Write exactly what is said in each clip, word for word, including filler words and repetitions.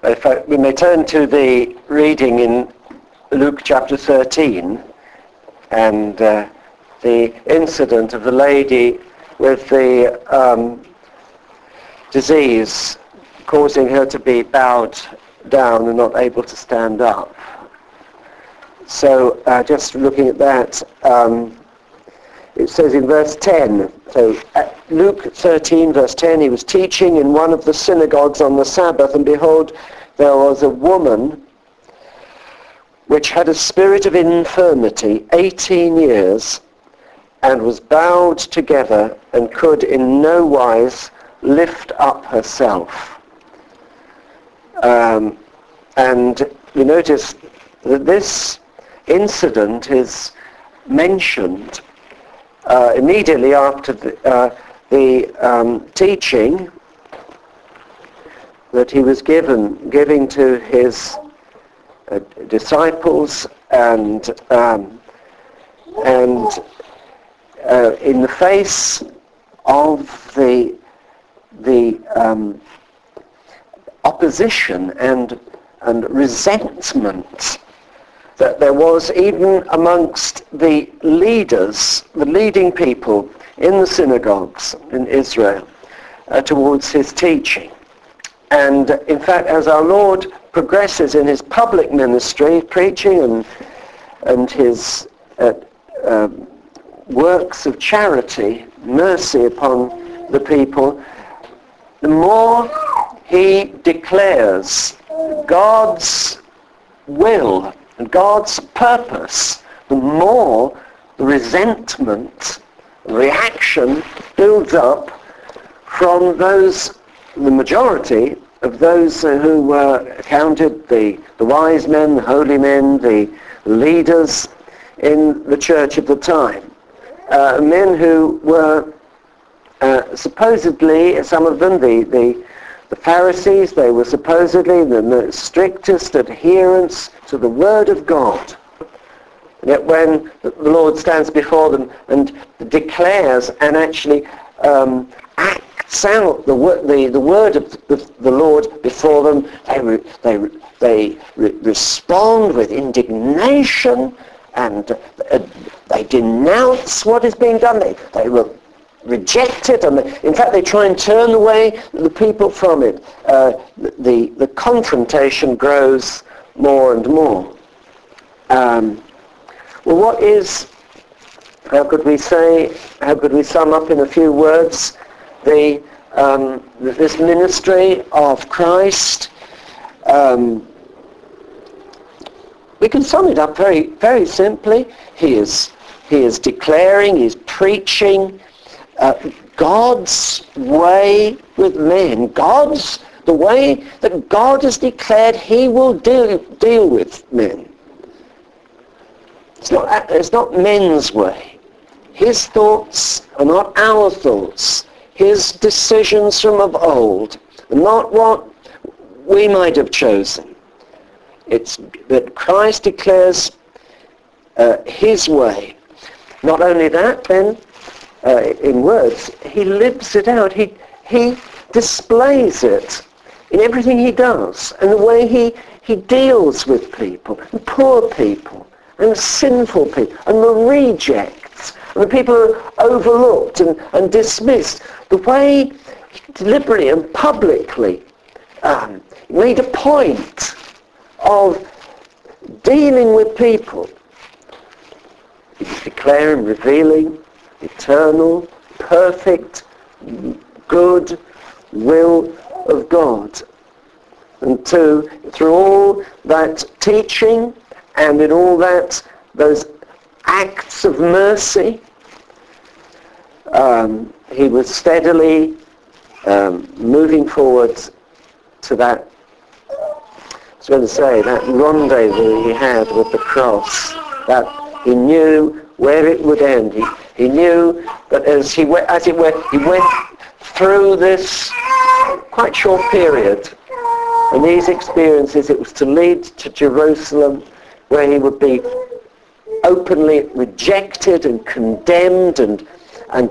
if I, we may turn to the reading in Luke chapter thirteen, and uh, the incident of the lady with the um, disease causing her to be bowed down and not able to stand up. So uh, just looking at that, um, it says in verse ten, so at Luke thirteen verse ten, he was teaching in one of the synagogues on the Sabbath, and behold, there was a woman which had a spirit of infirmity eighteen years, and was bowed together, and could in no wise lift up herself. Um, and you notice that this incident is mentioned uh, immediately after the, uh, the um, teaching that he was given, giving to his uh, disciples, and um, and uh, in the face of the the um, opposition and and resentment that there was even amongst the leaders, the leading people in the synagogues in Israel uh, towards his teaching. And in fact, as our Lord progresses in his public ministry, preaching and and his uh, um, works of charity, mercy upon the people, the more he declares God's will and God's purpose, the more the resentment, reaction builds up from those, the majority of those who were counted the, the wise men, the holy men, the leaders in the church of the time. Uh, men who were uh, supposedly, some of them, the, the The Pharisees, they were supposedly the, the strictest adherents to the Word of God. And yet when the Lord stands before them and declares and actually um, acts out the, the, the Word of the, the Lord before them, they, re, they, they re- respond with indignation, and uh, they denounce what is being done. They, they will reject it, and in fact they try and turn away the people from it. Uh, the, the confrontation grows more and more. Um, well, what is, how could we say, how could we sum up in a few words the um, this ministry of Christ? Um, we can sum it up very, very simply. He is, he is declaring, he's preaching Uh, God's way with men. God's, the way that God has declared he will deal, deal with men. It's not, it's not men's way. His thoughts are not our thoughts. His decisions from of old are not what we might have chosen. It's that Christ declares uh, his way. Not only that, then, Uh, in words, he lives it out. He he displays it in everything he does, and the way he, he deals with people, and poor people, and sinful people, and the rejects, and the people who are overlooked and, and dismissed. The way he deliberately and publicly um, made a point of dealing with people. He's declaring, revealing eternal, perfect, good will of God. And to, through all that teaching and in all that, those acts of mercy, um, he was steadily um, moving forward to that, I was going to say, that rendezvous he had with the cross, that he knew where it would end. He, he knew that as he went, as it were, he went through this quite short period, and these experiences, it was to lead to Jerusalem, where he would be openly rejected and condemned and and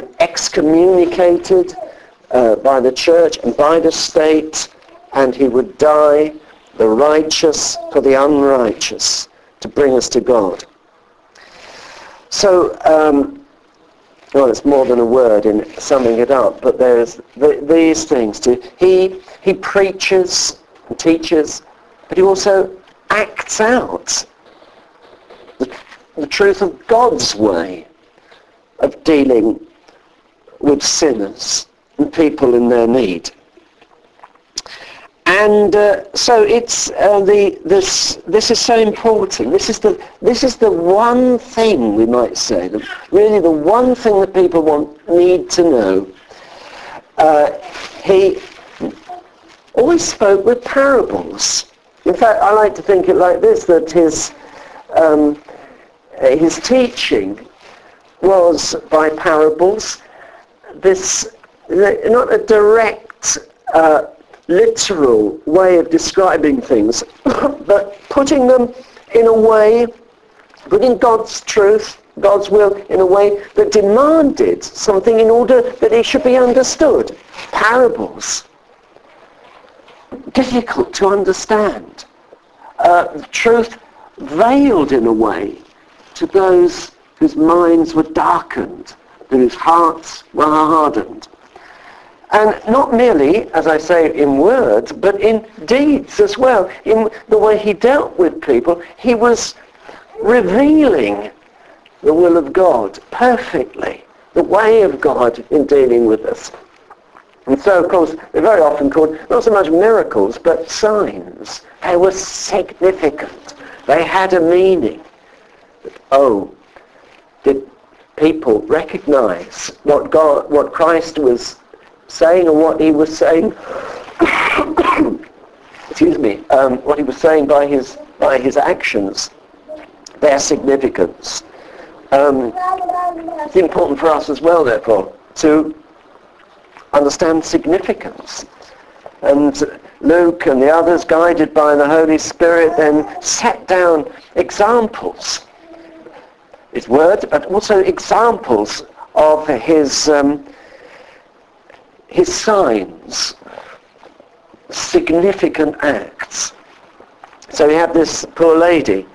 excommunicated uh, by the church and by the state, and he would die the righteous for the unrighteous, to bring us to God. So, um, well, it's more than a word in summing it up, but there's the, these things. To, he, he preaches and teaches, but he also acts out the, the truth of God's way of dealing with sinners and people in their need. And uh, so it's uh, the this this is so important. This is the this is the one thing, we might say, the, really the one thing that people want need to know. Uh, he always spoke with parables. In fact, I like to think it like this: that his um, his teaching was by parables. This not a direct. Uh, literal way of describing things, but putting them in a way, putting God's truth, God's will in a way that demanded something in order that it should be understood. Parables. Difficult to understand. Uh, the truth veiled in a way to those whose minds were darkened, whose hearts were hardened. And not merely, as I say, in words, but in deeds as well. In the way he dealt with people, he was revealing the will of God perfectly, the way of God in dealing with us. And so, of course, they're very often called not so much miracles, but signs. They were significant. They had a meaning. Oh, did people recognize what God, what Christ was saying, or what he was saying, excuse me, um, what he was saying by his by his actions, their significance. Um, it's important for us as well, therefore, to understand significance. And Luke and the others, guided by the Holy Spirit, then set down examples. His word, but also examples of his um, his signs, significant acts. So we have this poor lady,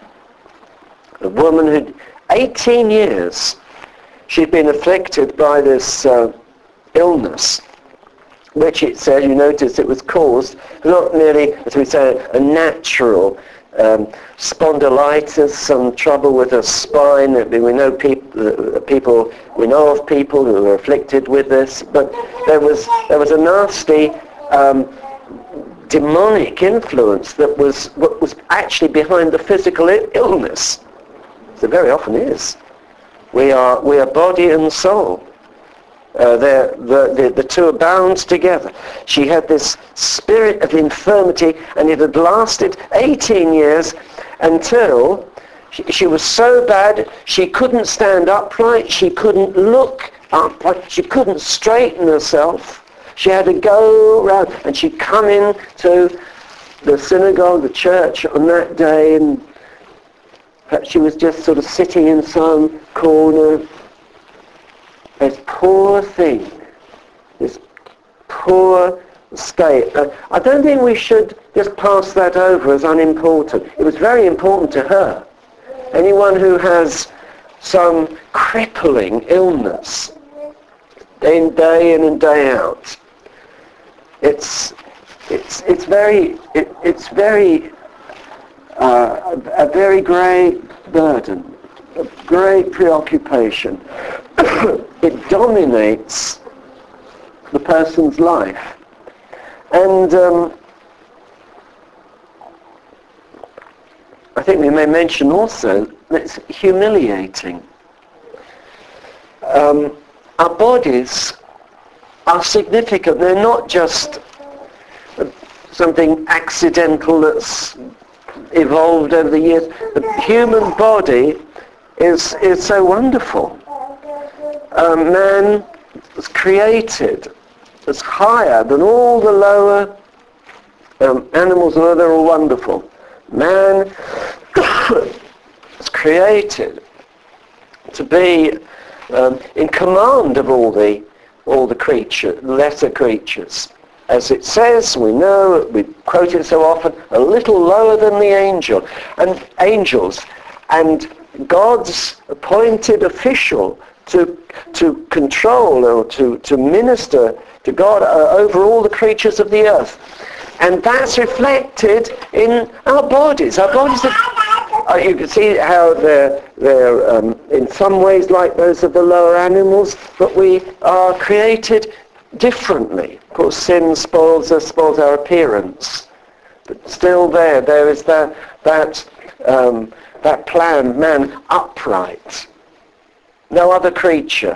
a woman who, eighteen years, she'd been afflicted by this uh, illness, which it said, you notice it was caused, not merely, as we say, a natural um, spondylitis, some trouble with her spine. We know people, uh, people, we know of people who are afflicted with this, but there was there was a nasty um, demonic influence that was what was actually behind the physical I- illness. So very often is. We are we are body and soul. Uh, the, the, the two are bound together. She had this spirit of infirmity, and it had lasted eighteen years until she, she was so bad she couldn't stand upright, she couldn't look upright, she couldn't straighten herself. She had to go around, and she'd come in to the synagogue, the church on that day, and perhaps she was just sort of sitting in some corner. This poor thing, this poor state. Uh, I don't think we should just pass that over as unimportant. It was very important to her. Anyone who has some crippling illness, in day in and day out, it's it's it's very it, it's very uh, a, a very great burden, a great preoccupation. It dominates the person's life. And um, I think we may mention also that it's humiliating. Um, our bodies are significant. They're not just something accidental that's evolved over the years. The human body is, is so wonderful. Um, man was created as higher than all the lower um, animals, although they're all wonderful. Man was created to be um, in command of all the all the creature, lesser creatures. as it says, we know, we quote it so often, a little lower than the angel and angels. And God's appointed official to to control or to, to minister to God uh, over all the creatures of the earth. And that's reflected in our bodies. Our bodies are, uh, you can see how they're, they're um, in some ways like those of the lower animals, but we are created differently. Of course, sin spoils us, spoils our appearance. But still there, there is that, that, um, that plan, man upright. No other creature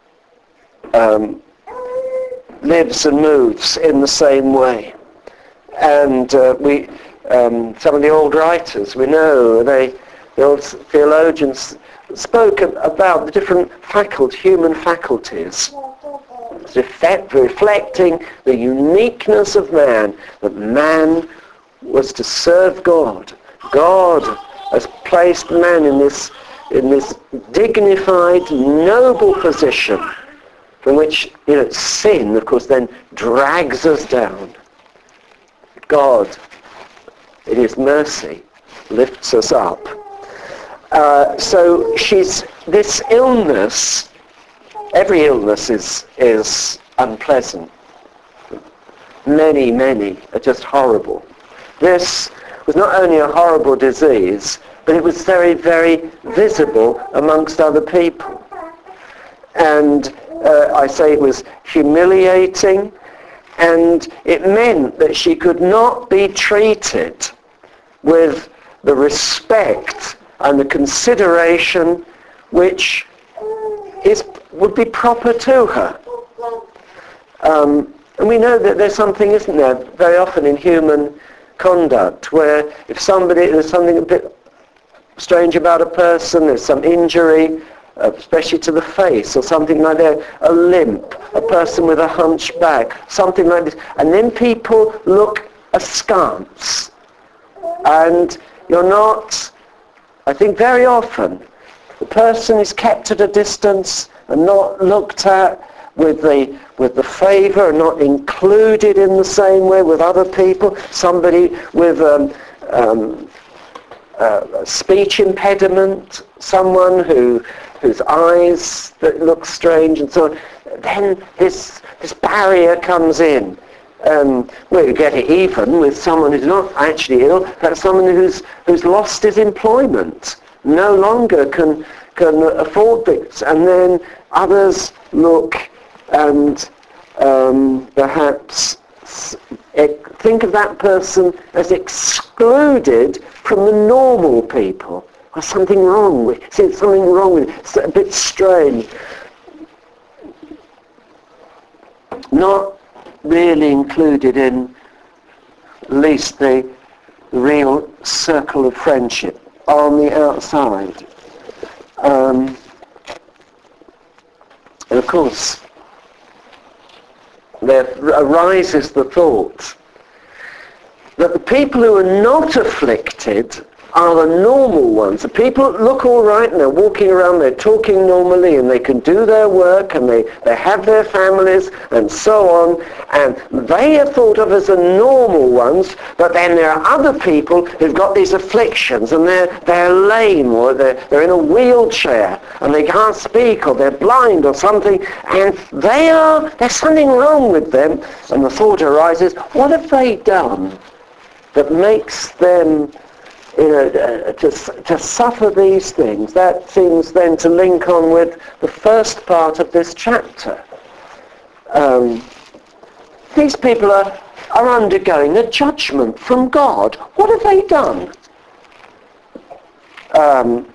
um, lives and moves in the same way. And uh, we, um, some of the old writers, we know, they, the old theologians spoke about the different faculty, human faculties, effect, reflecting the uniqueness of man, that man was to serve God. God has placed man in this, in this dignified, noble position from which, you know, sin, of course, then drags us down. God, in his mercy, lifts us up. Uh, so she's, this illness, every illness is, is unpleasant. Many, many are just horrible. This was not only a horrible disease, but it was very, very visible amongst other people. And uh, I say it was humiliating, and it meant that she could not be treated with the respect and the consideration which is would be proper to her. Um, and we know that there's something, isn't there, very often in human conduct, where if somebody, there's something a bit strange about a person, there's some injury, especially to the face or something like that, a limp, a person with a hunched back, something like this. And then people look askance. And you're not, I think very often, the person is kept at a distance and not looked at with the with the favour, and not included in the same way with other people. Somebody with um, um, uh, a speech impediment, someone who whose eyes that look strange and so on, then this this barrier comes in. Um, well, you get it even with someone who's not actually ill, but someone who's who's lost his employment, no longer can can afford this, and then others look and um, perhaps think of that person as excluded from the normal people. There's something wrong with it. See, something wrong with it. It's a bit strange. Not really included in at least the real circle of friendship on the outside. Um, and of course, there arises the thought that the people who are not afflicted are the normal ones. The people that look all right and they're walking around, they're talking normally, and they can do their work, and they, they have their families and so on, and they are thought of as the normal ones. But then there are other people who've got these afflictions, and they're they're lame, or they're, they're in a wheelchair and they can't speak, or they're blind or something, and they are there's something wrong with them. And the thought arises, what have they done that makes them, you know, uh, to, to suffer these things? That seems then to link on with the first part of this chapter. Um, these people are, are undergoing a judgment from God. What have they done? Um,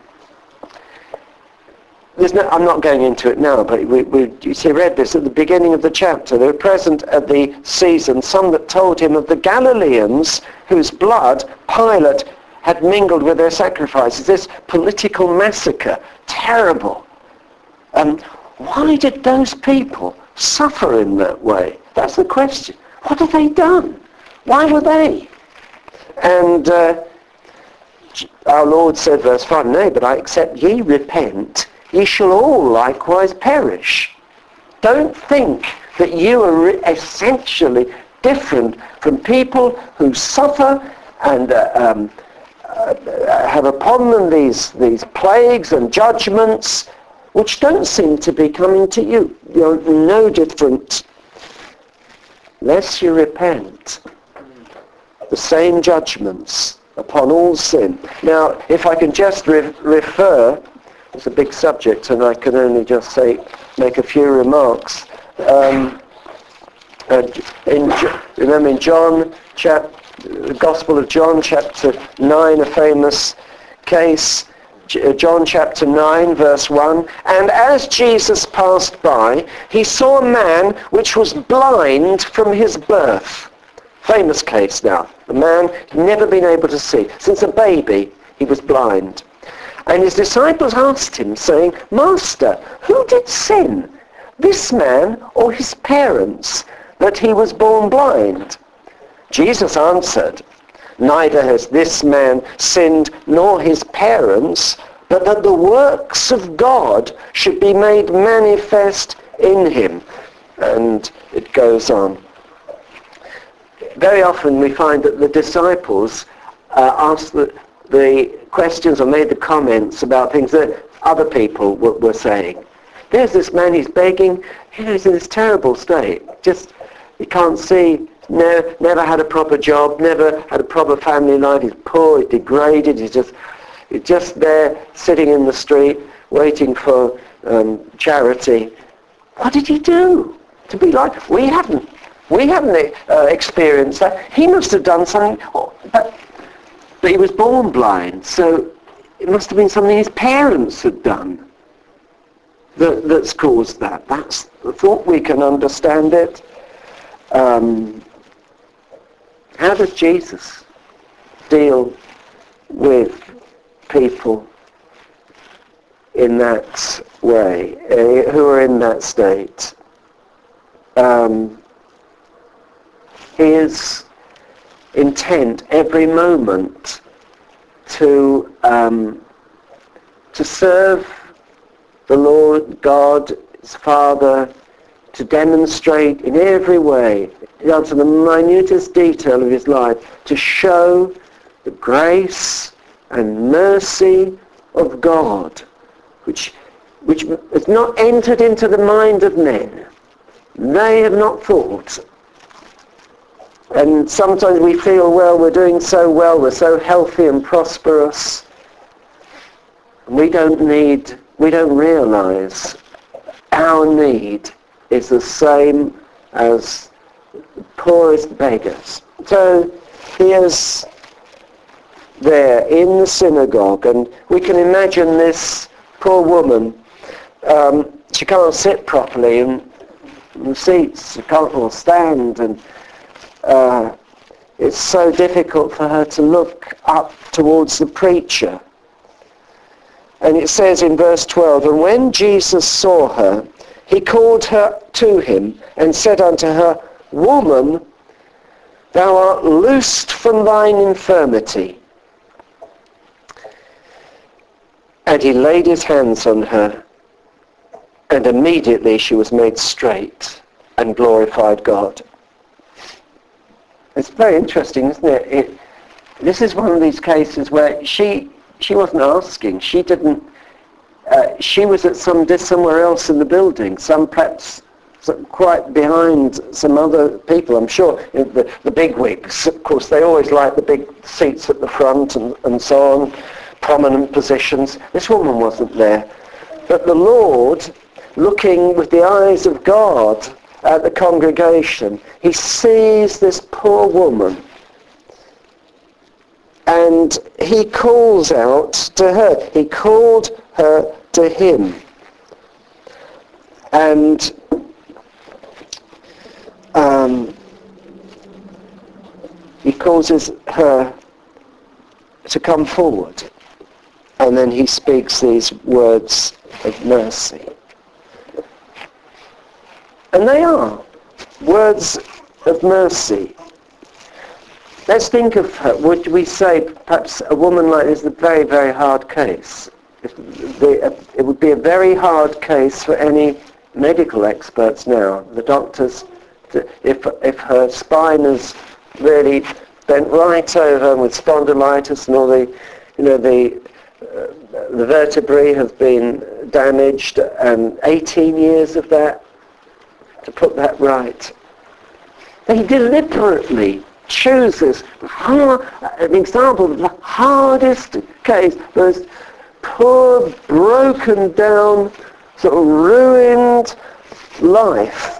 there's no, I'm not going into it now, but we, we you see, read this at the beginning of the chapter. They were present at the season, some that told him of the Galileans whose blood Pilate had mingled with their sacrifices. This political massacre, terrible. Um, why did those people suffer in that way? That's the question. What have they done? Why were they? And uh, our Lord said, verse five, nay, but I except ye repent, ye shall all likewise perish. Don't think that you are essentially different from people who suffer and uh, um, uh, have upon them these, these plagues and judgments which don't seem to be coming to you. You're no different. Lest you repent, the same judgments upon all sin. Now, if I can just re- refer, it's a big subject and I can only just say, make a few remarks. Um, uh, in, remember in John, chap, the Gospel of John, chapter nine, a famous case, John chapter nine, verse one, and as Jesus passed by, he saw a man which was blind from his birth. Famous case now. The man had never been able to see. Since a baby, he was blind. And his disciples asked him, saying, Master, who did sin, this man or his parents, that he was born blind? Jesus answered, Neither has this man sinned nor his parents, but that the works of God should be made manifest in him. And it goes on. Very often we find that the disciples uh, ask the, the questions or made the comments about things that other people w- were saying. There's this man, he's begging, you know, he's in this terrible state. Just, he can't see, ne- never had a proper job, never had a proper family life, he's poor, he's degraded, he's just, he's just there sitting in the street waiting for um, charity. What did he do to be like? We haven't. We haven't uh, experienced that. He must have done something, oh, but, but he was born blind, so it must have been something his parents had done that, that's caused that. That's the thought. We can understand it. Um, how does Jesus deal with people in that way, uh, who are in that state? Um, He is intent every moment to um, to serve the Lord God, his Father, to demonstrate in every way, down to the minutest detail of his life, to show the grace and mercy of God, which which has not entered into the mind of men. They have not thought. And sometimes we feel, well, we're doing so well, we're so healthy and prosperous. We don't need, we don't realize our need is the same as the poorest beggars. So he is there in the synagogue, and we can imagine this poor woman. Um, she can't sit properly in the seats, she can't all stand, and Uh, it's so difficult for her to look up towards the preacher. And it says in verse twelve, and when Jesus saw her, he called her to him and said unto her, Woman, thou art loosed from thine infirmity. And he laid his hands on her, and immediately she was made straight and glorified God. It's very interesting, isn't it? it? This is one of these cases where she she wasn't asking. She didn't. Uh, she was at some somewhere else in the building, some perhaps some, quite behind some other people. I'm sure the the big wigs. Of course, they always like the big seats at the front and and so on, prominent positions. This woman wasn't there, but the Lord, looking with the eyes of God at the congregation, he sees this poor woman and he calls out to her. He called her to him, and um, he causes her to come forward, and then he speaks these words of mercy. And they are words of mercy. Let's think of her. Would we say perhaps a woman like this is a very, very hard case? It would be a very hard case for any medical experts now. The doctors if if her spine is really bent right over with spondylitis and all the, you know, the uh, the vertebrae have been damaged, and eighteen years of that to put that right. He deliberately chooses hard, an example of the hardest case, those poor, broken down, sort of ruined life,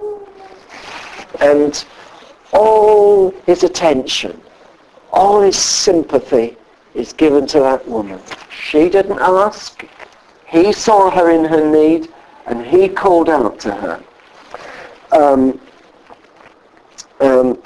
and all his attention, all his sympathy is given to that woman. She didn't ask. He saw her in her need, and he called out to her. Um, um,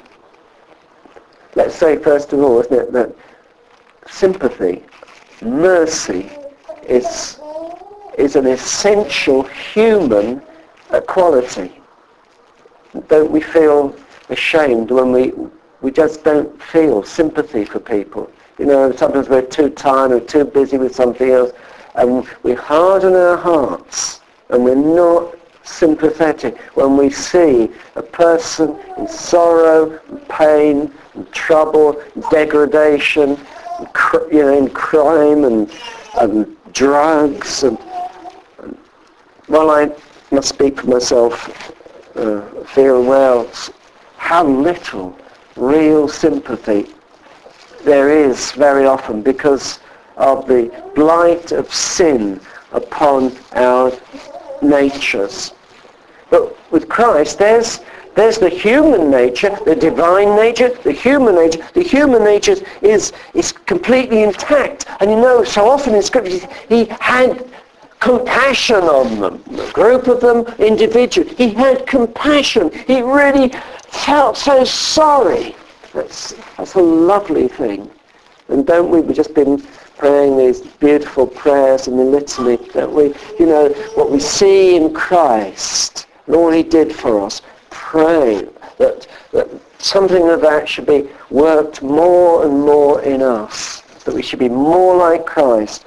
let's say, first of all, isn't it, that sympathy, mercy, is is an essential human quality. Don't we feel ashamed when we we just don't feel sympathy for people? You know, sometimes we're too tired or too busy with something else, and we harden our hearts, and we're not sympathetic when we see a person in sorrow, and pain, and trouble, and degradation, and cr- you know, in crime and, and drugs. And, and well, I must speak for myself, uh, feel well how little real sympathy there is very often because of the blight of sin upon our natures. But with Christ, there's there's the human nature, the divine nature, the human nature. The human nature is is completely intact. And you know, so often in Scripture, he had compassion on them, a group of them individually. He had compassion. He really felt so sorry. That's that's a lovely thing. And don't we? We've just been praying these beautiful prayers in the litany, don't we? You know, what we see in Christ and all he did for us. Pray that, that something of that should be worked more and more in us, that we should be more like Christ,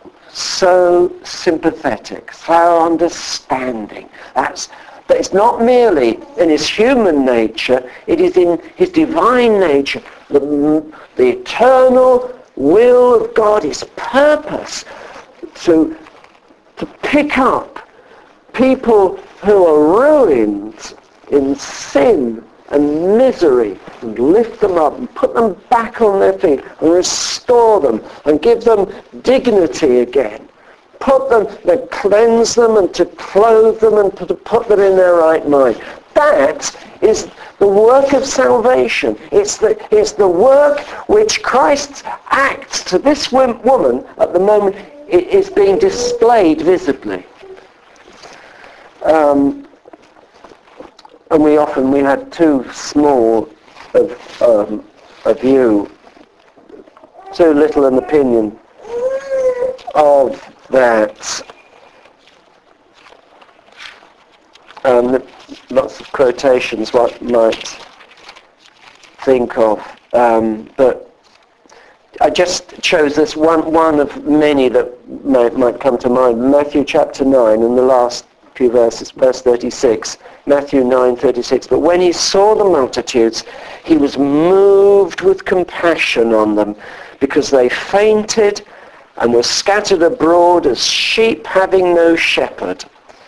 so sympathetic, so understanding. That's But it's not merely in his human nature, it is in his divine nature, the, the eternal will of God, his purpose to, to pick up people who are ruined in sin and misery and lift them up and put them back on their feet and restore them and give them dignity again. Put them, to cleanse them and to clothe them and to put them in their right mind. That is the work of salvation. It's the, it's the work which Christ's act to this woman at the moment is being displayed visibly. Um, and we often, we had too small of um, a view, too little an opinion of that. Um, lots of quotations what might think of, um, but I just chose this one one of many that might, might come to mind. Matthew chapter nine, and the last few verses, verse thirty-six. Matthew nine thirty-six. But when he saw the multitudes, he was moved with compassion on them, because they fainted and were scattered abroad as sheep having no shepherd.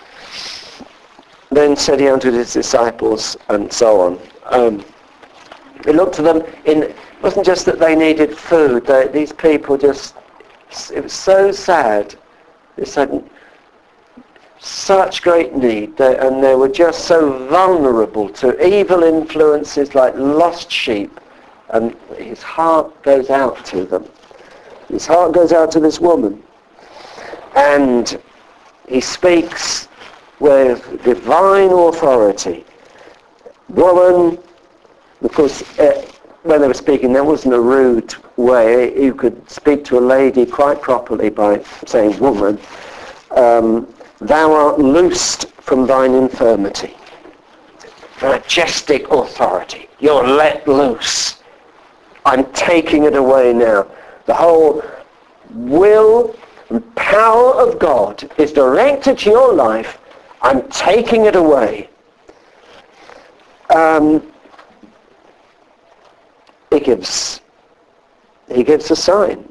Then said he unto his disciples, and so on. Um, he looked to them, in, it wasn't just that they needed food, they, these people just, it was so sad. They said, such great need, they, and they were just so vulnerable to evil influences like lost sheep, and his heart goes out to them. His heart goes out to this woman, and he speaks with divine authority. Woman, of course, uh, when they were speaking, there wasn't a rude way. You could speak to a lady quite properly by saying, woman, um, thou art loosed from thine infirmity. Majestic authority. You're let loose. I'm taking it away now. The whole will and power of God is directed to your life. I'm taking it away. um, he gives he gives a sign.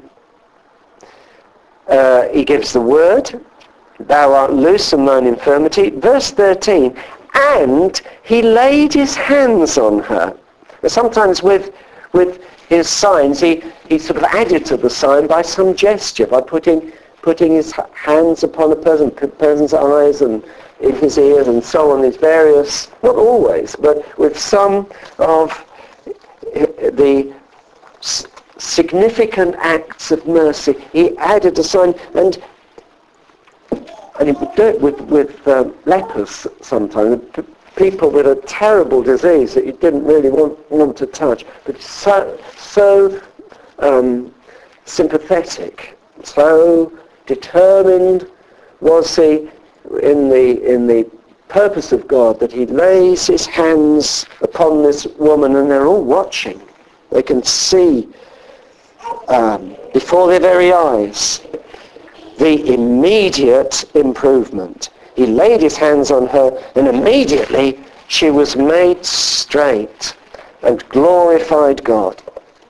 Uh, he gives the word, thou art loose from thine infirmity. Verse thirteen, and he laid his hands on her. Sometimes with with his signs, he, he sort of added to the sign by some gesture, by putting putting his hands upon a person, person's eyes and in his ears and so on, these various, not always, but with some of the s- significant acts of mercy, he added a sign, and and he would do it with, with um, lepers sometimes, p- people with a terrible disease that you didn't really want, want to touch, but so, so um, sympathetic, so determined was he in the in the purpose of God that he lays his hands upon this woman, and they're all watching. They can see um, before their very eyes the immediate improvement. He laid his hands on her, and immediately she was made straight and glorified God.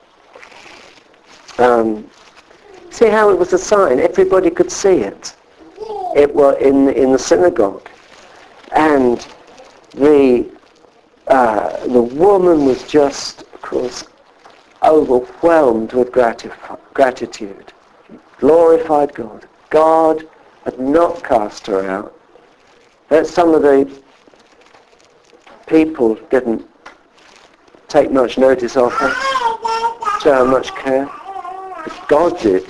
Um, see how it was a sign? Everybody could see it. It was in in the synagogue, and the uh, the woman was just, of course, overwhelmed with gratif- gratitude. Glorified God. God had not cast her out. That some of the people didn't take much notice of her, show her much care, but God did.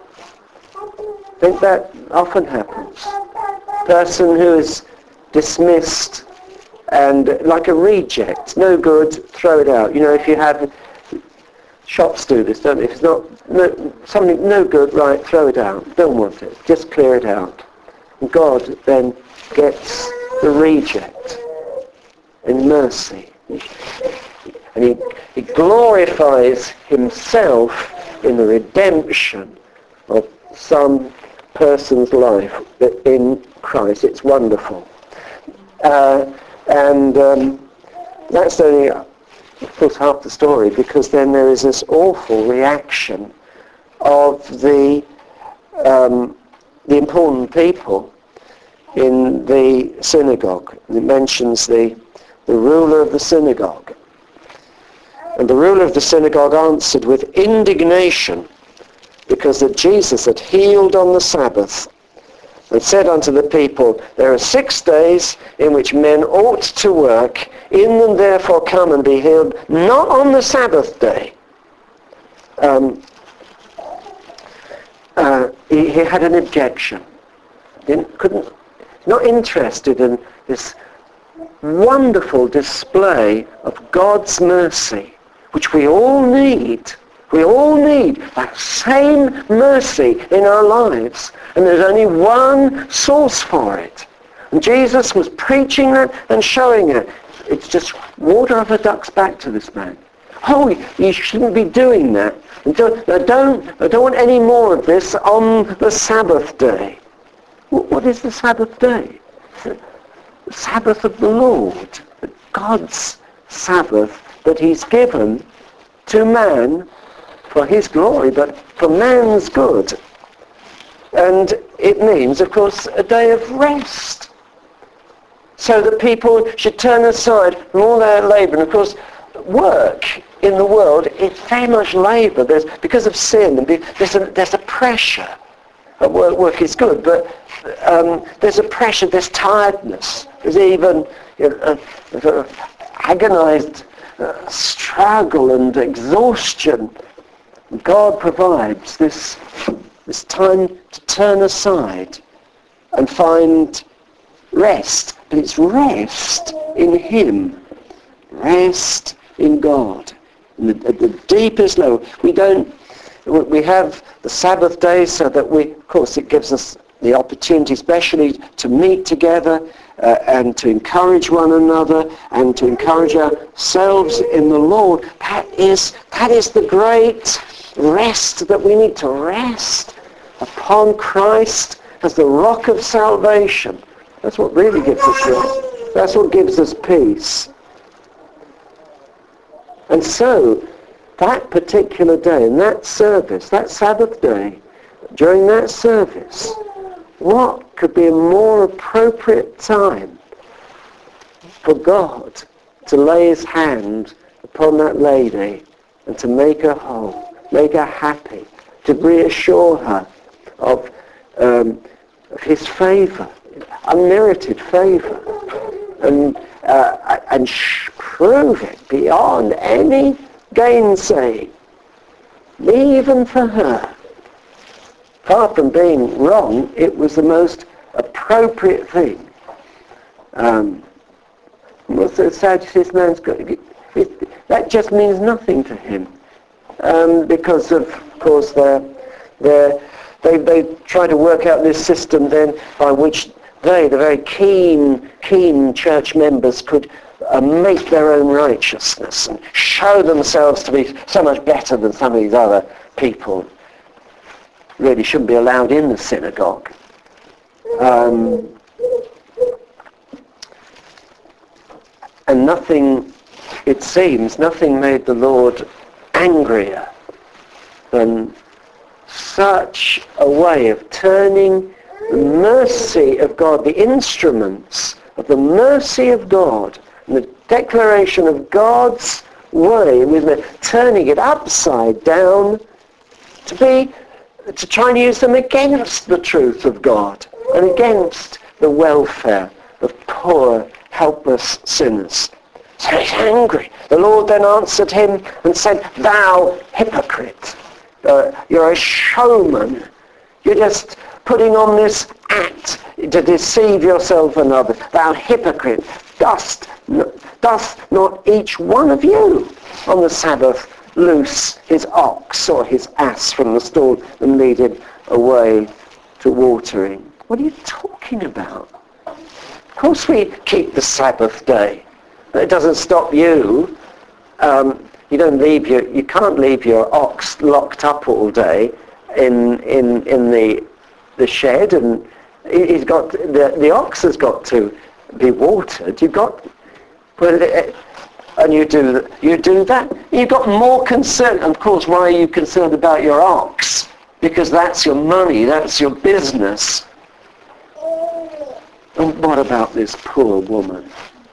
I think that often happens. Person who is dismissed and like a reject, no good, throw it out. You know, if you have shops do this, don't they? If it's not no, something no good, right, throw it out. Don't want it. Just clear it out. And God then gets the reject in mercy. And he, he glorifies himself in the redemption of some person's life in Christ. It's wonderful. Uh, and um, that's only, of course, half the story, because then there is this awful reaction of the um, the important people in the synagogue. It mentions the, the ruler of the synagogue. And the ruler of the synagogue answered with indignation, because that Jesus had healed on the Sabbath, and said unto the people, there are six days in which men ought to work, in them therefore come and be healed, not on the Sabbath day. Um, uh, he, he had an objection. Didn't, couldn't, not interested in this wonderful display of God's mercy, which we all need. We all need that same mercy in our lives. And there's only one source for it. And Jesus was preaching that and showing it. It's just water off a duck's back to this man. Oh, you shouldn't be doing that. And don't, I, don't, I don't want any more of this on the Sabbath day. What is the Sabbath day? The Sabbath of the Lord. God's Sabbath that he's given to man for his glory, but for man's good. And it means, of course, a day of rest. So that people should turn aside from all their labour. And of course, work in the world is very much labour. There's, because of sin, and there's a, there's a pressure. Work, work is good, but um, there's a pressure, there's tiredness. There's even you know, a, a agonised uh, struggle and exhaustion. God provides this this time to turn aside and find rest. But it's rest in him. Rest in God. In the, at the deepest level. We don't, we have the Sabbath day so that we, of course, it gives us the opportunity especially to meet together uh, and to encourage one another and to encourage ourselves in the Lord. That is, that is the great rest that we need, to rest upon Christ as the rock of salvation. That's what really gives us rest. That's what gives us peace. And so, that particular day, in that service, that Sabbath day, during that service, what could be a more appropriate time for God to lay his hand upon that lady and to make her whole, make her happy, to reassure her of, um, of his favour, unmerited favour, and uh, and sh- prove it beyond any gainsaying, even for her. Far from being wrong, it was the most appropriate thing. Um, what's the Sadducees man's got? It, that just means nothing to him, um, because of course they're, they're, they they try to work out this system then by which they, the very keen keen church members, could uh, make their own righteousness and show themselves to be so much better than some of these other people. Really shouldn't be allowed in the synagogue. Um, and nothing, it seems, nothing made the Lord angrier than such a way of turning the mercy of God, the instruments of the mercy of God, and the declaration of God's way, with the, turning it upside down to be to try and use them against the truth of God and against the welfare of poor, helpless sinners. So he's angry. The Lord then answered him and said, "Thou hypocrite, uh, you're a showman. You're just putting on this act to deceive yourself and others. Thou hypocrite, dost, dost not each one of you on the Sabbath loose his ox or his ass from the stall and lead him away to watering?" What are you talking about? Of course we keep the Sabbath day. It doesn't stop you. Um, you don't leave your, you can't leave your ox locked up all day in in in the the shed, and he's got the the ox has got to be watered. You've got, well, and you do you do that. You've got more concern. Of course, why are you concerned about your ox? Because that's your money. That's your business. And what about this poor woman?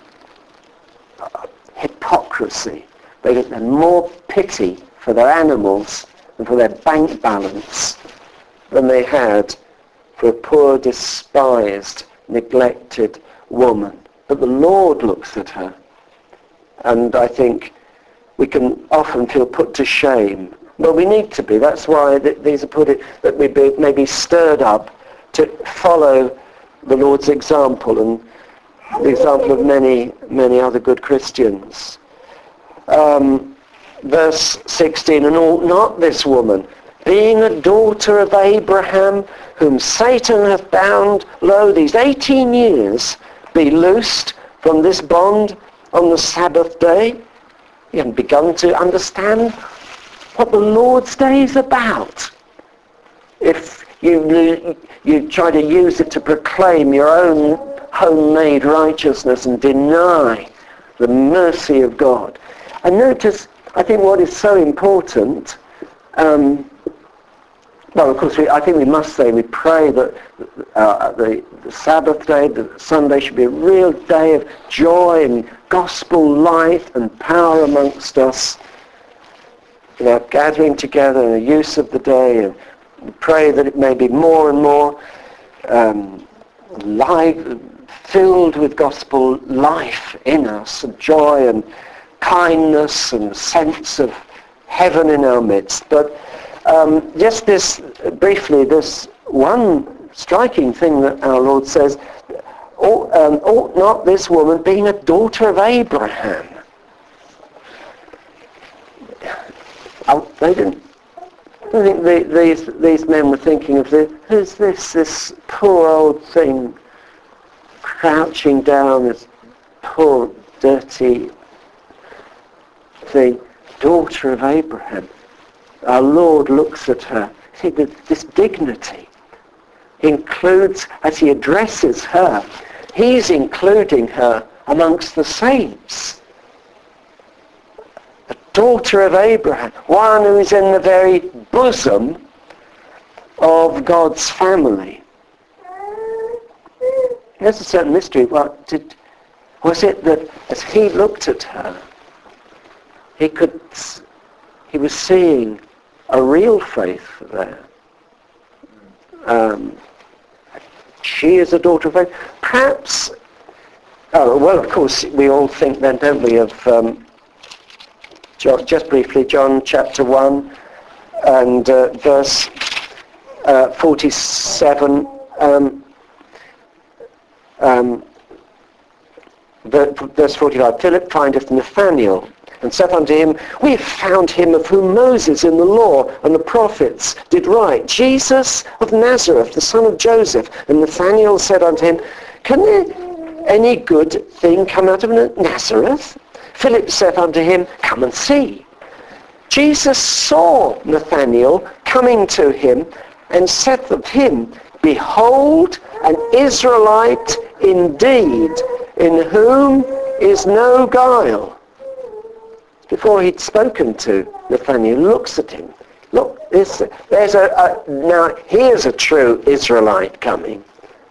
Hypocrisy. They get more pity for their animals and for their bank balance than they had for a poor, despised, neglected woman. But the Lord looks at her, and I think we can often feel put to shame. Well, we need to be. That's why th- these are put it, that we be, may be stirred up to follow the Lord's example and the example of many, many other good Christians. Um, verse sixteen, "And ought not this woman, being a daughter of Abraham, whom Satan hath bound, lo, these eighteen years, be loosed from this bond on the Sabbath day?" You haven't begun to understand what the Lord's day is about. If you, you try to use it to proclaim your own homemade righteousness and deny the mercy of God. And notice, I think what is so important, um, well, of course, we, I think we must say, we pray that uh, the, the Sabbath day, the Sunday, should be a real day of joy and gospel light and power amongst us. You know, gathering together and the use of the day, and we pray that it may be more and more um, live, filled with gospel life in us, and joy and kindness and sense of heaven in our midst. But um, just this, briefly, this one striking thing that our Lord says, ought, um, ought not this woman, being a daughter of Abraham? Oh, they didn't. I think the, these these men were thinking of this. Who's this? This poor old thing, crouching down. This poor, dirty thing, daughter of Abraham. Our Lord looks at her. See, this dignity. He includes, as he addresses her, he's including her amongst the saints. A daughter of Abraham, one who is in the very bosom of God's family. There's a certain mystery. What did, was it that as he looked at her, he could, he was seeing a real faith there. Um, she is a daughter of Abraham. Perhaps, oh, well, of course, we all think then, don't we, of, um, John, just briefly, John chapter one and uh, verse uh, forty-seven. Um, um, verse forty-five, Philip findeth Nathanael, and saith unto him, We have found him of whom Moses in the law and the prophets did write, Jesus of Nazareth, the son of Joseph. And Nathanael said unto him, Can there any good thing come out of Nazareth? Philip saith unto him, Come and see. Jesus saw Nathanael coming to him, and saith of him, Behold, an Israelite indeed, in whom is no guile. Before he'd spoken to Nathanael, looks at him. Look, this, there's a, a now here's a true Israelite coming.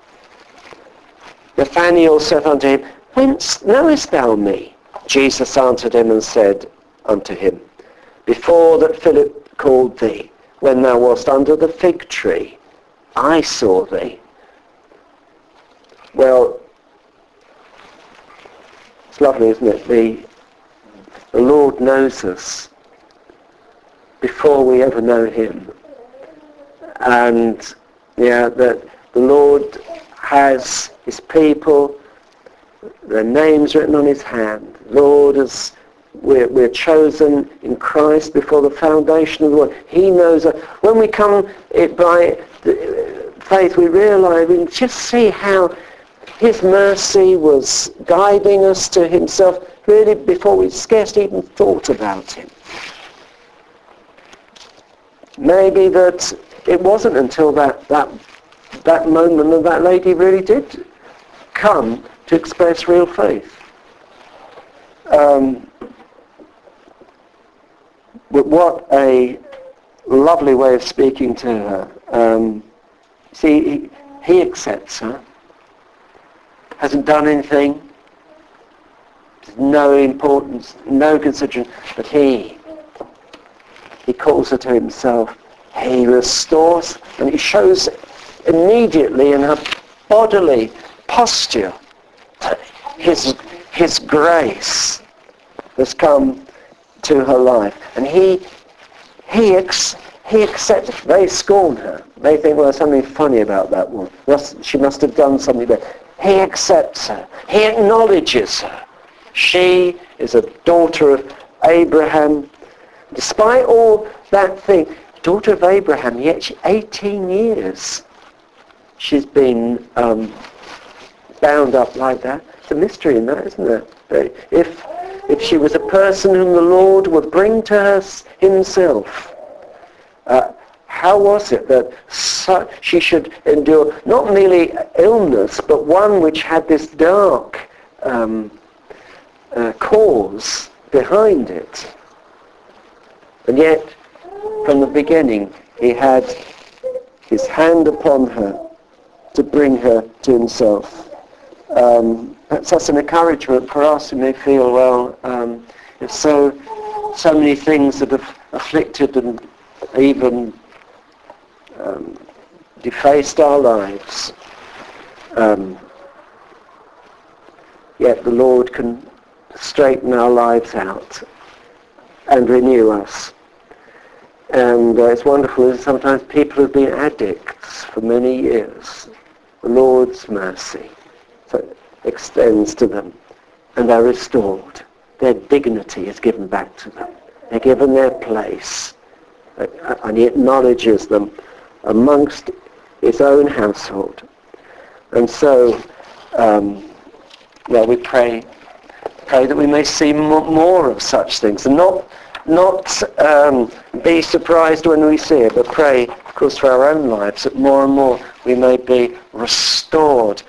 Nathanael saith unto him, Whence knowest thou me? Jesus answered him and said unto him, Before that Philip called thee, when thou wast under the fig tree, I saw thee. Well, it's lovely, isn't it? The, the Lord knows us before we ever know him. And, yeah, that the Lord has his people, their names written on his hand. Lord, as we're, we're chosen in Christ before the foundation of the world. He knows us. When we come it by faith, we realize, we just see how his mercy was guiding us to himself really before we scarcely even thought about him. Maybe that it wasn't until that, that, that moment that that lady really did come to express real faith. Um, but what a lovely way of speaking to her. Um, see, he, he accepts her, hasn't done anything, no importance, no consideration, but he, he calls her to himself. He restores, and he shows immediately in her bodily posture his his grace has come to her life, and he he ex, he accepts. They scorn her. They think, well, there's something funny about that woman. She must have done something bad. He accepts her. He acknowledges her. She is a daughter of Abraham. Despite all that thing, daughter of Abraham, yet she, eighteen years she's been um, bound up like that. It's a mystery in that, isn't it? If, if she was a person whom the Lord would bring to her himself, uh, how was it that su- she should endure not merely illness, but one which had this dark um, uh, cause behind it? And yet, from the beginning, he had his hand upon her to bring her to himself. Um, perhaps that's an encouragement for us who may feel, well, um, if so, so many things that have afflicted and even um, defaced our lives, um, yet the Lord can straighten our lives out and renew us. And uh, it's wonderful that sometimes people have been addicts for many years. The Lord's mercy so extends to them, and they're restored. Their dignity is given back to them. They're given their place, uh, and he acknowledges them amongst his own household. And so, um, well, we pray, pray that we may see more of such things, and not not um, be surprised when we see it, but pray, of course, for our own lives, that more and more we may be restored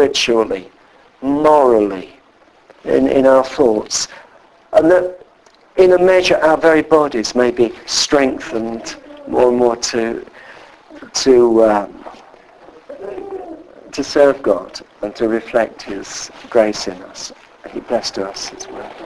spiritually, morally, in, in our thoughts. And that in a measure, our very bodies may be strengthened more and more to to um, to serve God and to reflect his grace in us. He blessed us as well.